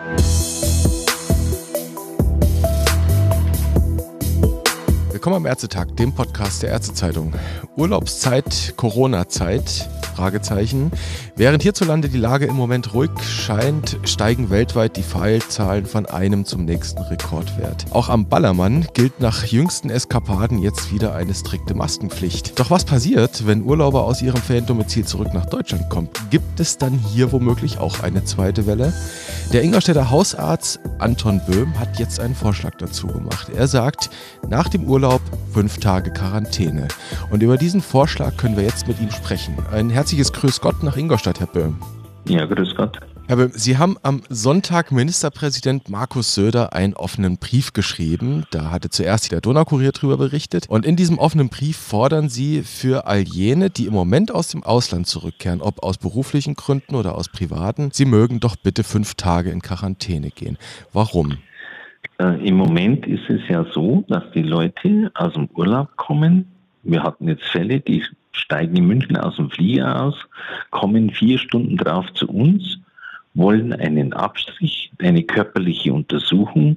Willkommen am Ärztetag, dem Podcast der Ärztezeitung. Urlaubszeit, Corona-Zeit, Fragezeichen. Während hierzulande die Lage im Moment ruhig scheint, steigen weltweit die Fallzahlen von einem zum nächsten Rekordwert. Auch am Ballermann gilt nach jüngsten Eskapaden jetzt wieder eine strikte Maskenpflicht. Doch was passiert, wenn Urlauber aus ihrem Feriendomizil zurück nach Deutschland kommen? Gibt es dann hier womöglich auch eine zweite Welle? Der Ingolstädter Hausarzt Anton Böhm hat jetzt einen Vorschlag dazu gemacht. Er sagt, nach dem Urlaub 5 Tage Quarantäne. Und über diesen Vorschlag können wir jetzt mit ihm sprechen. Ein herzliches Grüß Gott nach Ingolstadt, Herr Böhm. Ja, grüß Gott. Herr Böhm, Sie haben am Sonntag Ministerpräsident Markus Söder einen offenen Brief geschrieben. Da hatte zuerst der Donaukurier drüber berichtet. Und in diesem offenen Brief fordern Sie für all jene, die im Moment aus dem Ausland zurückkehren, ob aus beruflichen Gründen oder aus privaten, sie mögen doch bitte 5 Tage in Quarantäne gehen. Warum? Im Moment ist es ja so, dass die Leute aus dem Urlaub kommen. Wir hatten jetzt Fälle, die steigen in München aus dem Flieger aus, kommen 4 Stunden drauf zu uns, wollen einen Abstrich, eine körperliche Untersuchung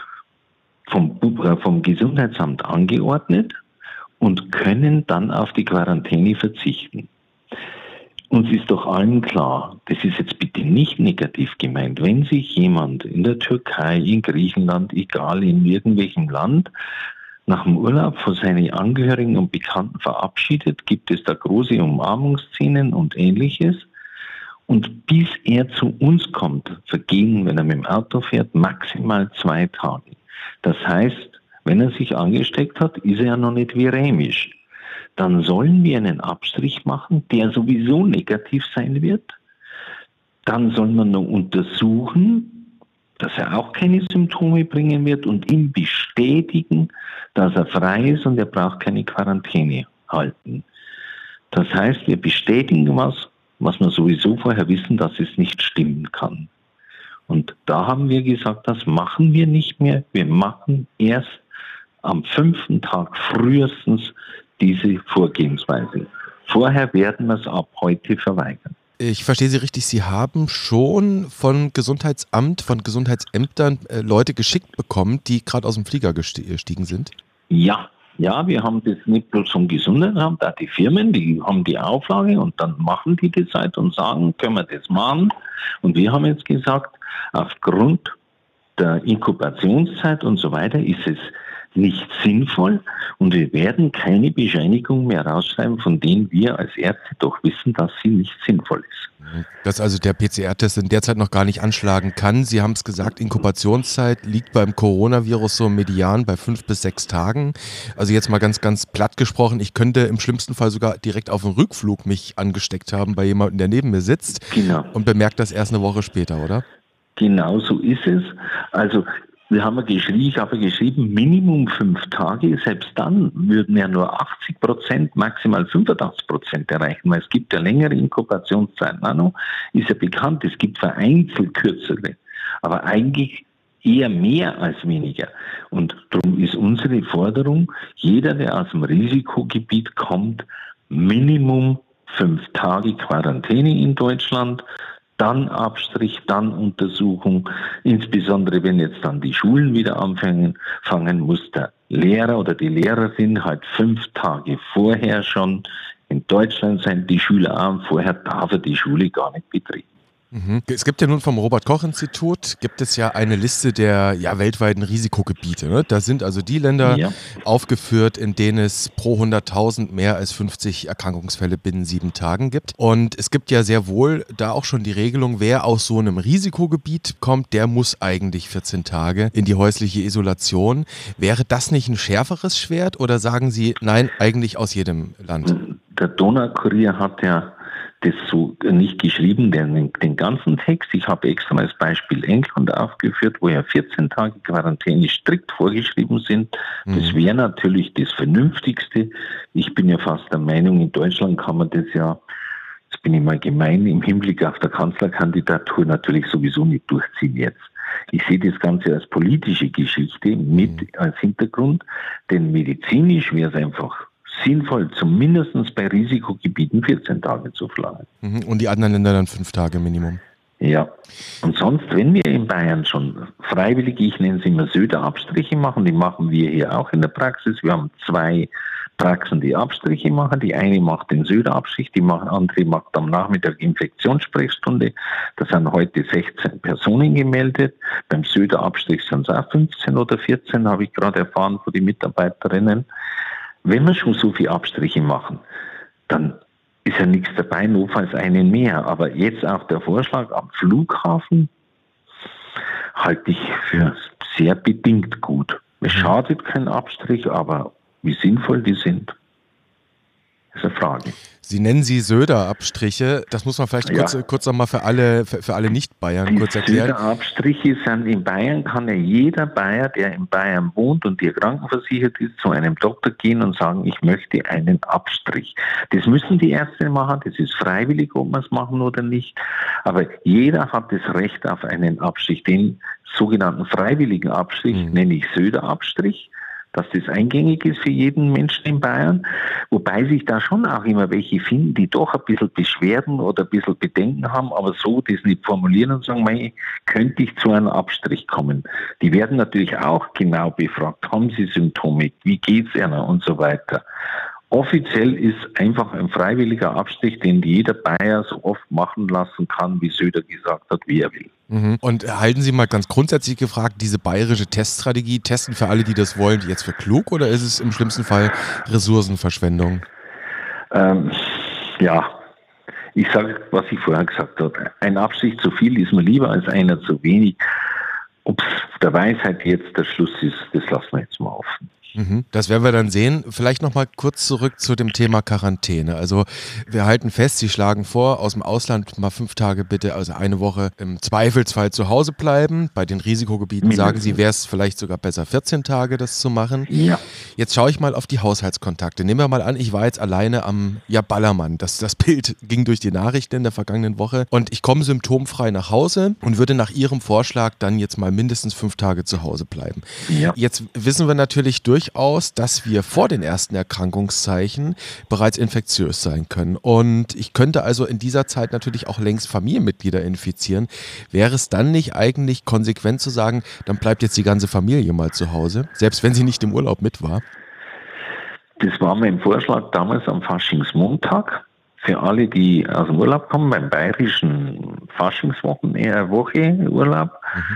vom Gesundheitsamt angeordnet und können dann auf die Quarantäne verzichten. Uns ist doch allen klar, das ist jetzt bitte nicht negativ gemeint, wenn sich jemand in der Türkei, in Griechenland, egal in irgendwelchem Land, nach dem Urlaub von seinen Angehörigen und Bekannten verabschiedet, gibt es da große Umarmungsszenen und Ähnliches. Und bis er zu uns kommt, vergehen, wenn er mit dem Auto fährt, maximal 2 Tage. Das heißt, wenn er sich angesteckt hat, ist er ja noch nicht viremisch. Dann sollen wir einen Abstrich machen, der sowieso negativ sein wird. Dann soll man noch untersuchen, dass er auch keine Symptome bringen wird und ihm bestätigen, dass er frei ist und er braucht keine Quarantäne halten. Das heißt, wir bestätigen was wir sowieso vorher wissen, dass es nicht stimmen kann. Und da haben wir gesagt, das machen wir nicht mehr. Wir machen erst am 5. Tag frühestens diese Vorgehensweise. Vorher werden wir es ab heute verweigern. Ich verstehe Sie richtig, Sie haben schon von Gesundheitsamt, von Gesundheitsämtern Leute geschickt bekommen, die gerade aus dem Flieger gestiegen sind? Ja, wir haben das nicht bloß vom Gesundheitsamt, auch die Firmen, die haben die Auflage und dann machen die das halt und sagen, können wir das machen? Und wir haben jetzt gesagt, aufgrund der Inkubationszeit und so weiter ist es nicht sinnvoll und wir werden keine Bescheinigung mehr rausschreiben, von denen wir als Ärzte doch wissen, dass sie nicht sinnvoll ist. Dass also der PCR-Test in der Zeit noch gar nicht anschlagen kann. Sie haben es gesagt, Inkubationszeit liegt beim Coronavirus so median bei 5 bis 6 Tagen. Also jetzt mal ganz, ganz platt gesprochen, ich könnte im schlimmsten Fall sogar direkt auf dem Rückflug mich angesteckt haben bei jemandem, der neben mir sitzt. Genau. Und bemerkt das erst eine Woche später, oder? Genau so ist es. Also ich habe geschrieben, Minimum 5 Tage, selbst dann würden ja nur 80%, maximal 85% erreichen, weil es gibt ja längere Inkubationszeiten. Ist ja bekannt, es gibt vereinzelt kürzere, aber eigentlich eher mehr als weniger. Und darum ist unsere Forderung, jeder, der aus dem Risikogebiet kommt, Minimum 5 Tage Quarantäne in Deutschland, dann Abstrich, dann Untersuchung. Insbesondere wenn jetzt dann die Schulen wieder anfangen, muss der Lehrer oder die Lehrerin halt 5 Tage vorher schon in Deutschland sein, die Schüler auch. Vorher darf er die Schule gar nicht betreten. Es gibt ja nun vom Robert-Koch-Institut gibt es ja eine Liste der weltweiten Risikogebiete. Ne? Da sind also die Länder aufgeführt, in denen es pro 100.000 mehr als 50 Erkrankungsfälle binnen 7 Tagen gibt. Und es gibt ja sehr wohl da auch schon die Regelung, wer aus so einem Risikogebiet kommt, der muss eigentlich 14 Tage in die häusliche Isolation. Wäre das nicht ein schärferes Schwert oder sagen Sie, nein, eigentlich aus jedem Land? Der Donaukurier hat ja das so nicht geschrieben, den ganzen Text. Ich habe extra mal das Beispiel England aufgeführt, wo ja 14 Tage Quarantäne strikt vorgeschrieben sind. Das wäre natürlich das Vernünftigste. Ich bin ja fast der Meinung, in Deutschland kann man das ja, jetzt bin ich mal gemein, im Hinblick auf der Kanzlerkandidatur natürlich sowieso nicht durchziehen jetzt. Ich sehe das Ganze als politische Geschichte mit als Hintergrund, denn medizinisch wäre es einfach sinnvoll, zumindest bei Risikogebieten 14 Tage zu verlangen. Und die anderen Länder dann 5 Tage Minimum? Ja. Und sonst, wenn wir in Bayern schon freiwillig, ich nenne es immer Söder-Abstriche machen, die machen wir hier auch in der Praxis. Wir haben 2 Praxen, die Abstriche machen. Die eine macht den Söder-Abstrich, die andere macht am Nachmittag Infektionssprechstunde. Da sind heute 16 Personen gemeldet. Beim Söder-Abstrich sind es auch 15 oder 14, habe ich gerade erfahren von den Mitarbeiterinnen. Wenn wir schon so viele Abstriche machen, dann ist ja nichts dabei, notfalls einen mehr. Aber jetzt auch der Vorschlag am Flughafen halte ich für sehr bedingt gut. Es schadet kein Abstrich, aber wie sinnvoll die sind, ist eine Frage. Sie nennen sie Söder-Abstriche. Das muss man vielleicht kurz nochmal für alle Nicht-Bayern kurz erklären. Die Söder-Abstriche sind in Bayern, kann ja jeder Bayer, der in Bayern wohnt und der krankenversichert ist, zu einem Doktor gehen und sagen, ich möchte einen Abstrich. Das müssen die Ärzte machen, das ist freiwillig, ob man es machen oder nicht. Aber jeder hat das Recht auf einen Abstrich. Den sogenannten freiwilligen Abstrich nenne ich Söder-Abstrich, dass das eingängig ist für jeden Menschen in Bayern, wobei sich da schon auch immer welche finden, die doch ein bisschen Beschwerden oder ein bisschen Bedenken haben, aber so das nicht formulieren und sagen, könnte ich zu einem Abstrich kommen. Die werden natürlich auch genau befragt, haben sie Symptome, wie geht's ihnen und so weiter. Offiziell ist einfach ein freiwilliger Abstrich, den jeder Bayer so oft machen lassen kann, wie Söder gesagt hat, wie er will. Und halten Sie mal ganz grundsätzlich gefragt, diese bayerische Teststrategie, testen für alle, die das wollen, jetzt für klug oder ist es im schlimmsten Fall Ressourcenverschwendung? Ich sage, was ich vorher gesagt habe. Ein Abstrich zu viel ist mir lieber als einer zu wenig. Ob es der Weisheit jetzt der Schluss ist, das lassen wir jetzt mal offen. Das werden wir dann sehen. Vielleicht noch mal kurz zurück zu dem Thema Quarantäne. Also wir halten fest, Sie schlagen vor, aus dem Ausland mal 5 Tage bitte, also eine Woche im Zweifelsfall zu Hause bleiben. Bei den Risikogebieten sagen Sie, wäre es vielleicht sogar besser 14 Tage, das zu machen. Ja. Jetzt schaue ich mal auf die Haushaltskontakte. Nehmen wir mal an, ich war jetzt alleine am Ballermann. Das Bild ging durch die Nachrichten in der vergangenen Woche und ich komme symptomfrei nach Hause und würde nach Ihrem Vorschlag dann jetzt mal mindestens 5 Tage zu Hause bleiben. Ja. Jetzt wissen wir natürlich durchaus, dass wir vor den ersten Erkrankungszeichen bereits infektiös sein können. Und ich könnte also in dieser Zeit natürlich auch längst Familienmitglieder infizieren. Wäre es dann nicht eigentlich konsequent zu sagen, dann bleibt jetzt die ganze Familie mal zu Hause, selbst wenn sie nicht im Urlaub mit war? Das war mein Vorschlag damals am Faschingsmontag. Für alle, die aus dem Urlaub kommen, beim bayerischen Faschingswoche Urlaub.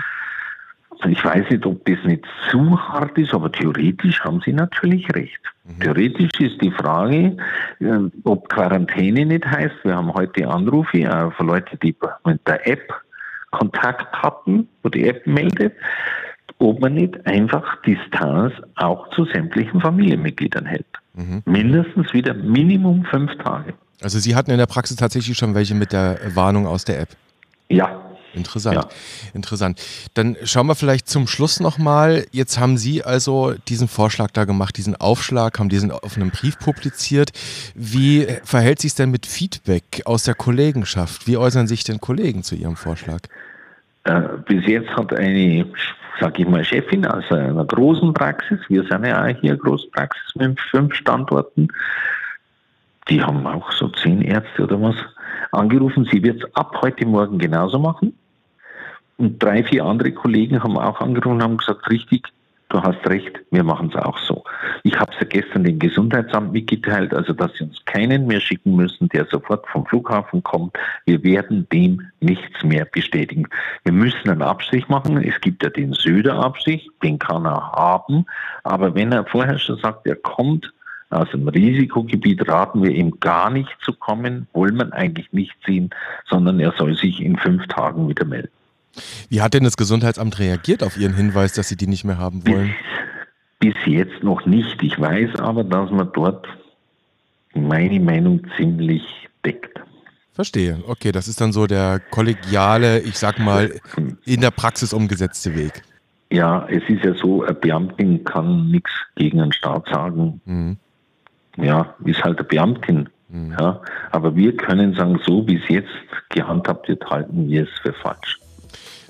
Ich weiß nicht, ob das nicht zu hart ist, aber theoretisch haben Sie natürlich recht. Theoretisch ist die Frage, ob Quarantäne nicht heißt, wir haben heute Anrufe von Leuten, die mit der App Kontakt hatten, wo die App meldet, ob man nicht einfach Distanz auch zu sämtlichen Familienmitgliedern hält. Mindestens wieder Minimum 5 Tage. Also Sie hatten in der Praxis tatsächlich schon welche mit der Warnung aus der App? Ja. Interessant. Dann schauen wir vielleicht zum Schluss nochmal. Jetzt haben Sie also diesen Vorschlag da gemacht, diesen Aufschlag, haben diesen auf einem Brief publiziert. Wie verhält sich es denn mit Feedback aus der Kollegenschaft? Wie äußern sich denn Kollegen zu Ihrem Vorschlag? Bis jetzt hat eine, sage ich mal, Chefin aus einer großen Praxis, wir sind ja auch hier Großpraxis mit 5 Standorten, die haben auch so 10 Ärzte oder was angerufen. Sie wird es ab heute Morgen genauso machen. Und 3, 4 andere Kollegen haben auch angerufen und haben gesagt, richtig, du hast recht, wir machen es auch so. Ich habe es ja gestern dem Gesundheitsamt mitgeteilt, also dass sie uns keinen mehr schicken müssen, der sofort vom Flughafen kommt. Wir werden dem nichts mehr bestätigen. Wir müssen einen Abstrich machen. Es gibt ja den Söder-Abstrich, den kann er haben. Aber wenn er vorher schon sagt, er kommt aus dem Risikogebiet, raten wir ihm gar nicht zu kommen, wollen wir eigentlich nicht ziehen, sondern er soll sich in 5 Tagen wieder melden. Wie hat denn das Gesundheitsamt reagiert auf Ihren Hinweis, dass Sie die nicht mehr haben wollen? Bis jetzt noch nicht. Ich weiß aber, dass man dort meine Meinung ziemlich deckt. Verstehe. Okay, das ist dann so der kollegiale, ich sag mal, in der Praxis umgesetzte Weg. Ja, es ist ja so, eine Beamtin kann nichts gegen den Staat sagen. Ja, ist halt eine Beamtin. Ja, aber wir können sagen, so wie es jetzt gehandhabt wird, halten wir es für falsch.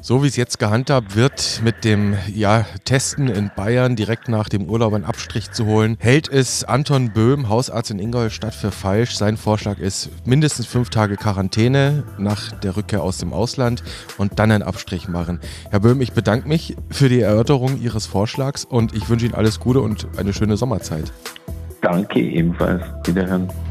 So wie es jetzt gehandhabt wird, mit dem Testen in Bayern direkt nach dem Urlaub einen Abstrich zu holen, hält es Anton Böhm, Hausarzt in Ingolstadt, für falsch. Sein Vorschlag ist mindestens 5 Tage Quarantäne nach der Rückkehr aus dem Ausland und dann einen Abstrich machen. Herr Böhm, ich bedanke mich für die Erörterung Ihres Vorschlags und ich wünsche Ihnen alles Gute und eine schöne Sommerzeit. Danke ebenfalls. Wiederhören.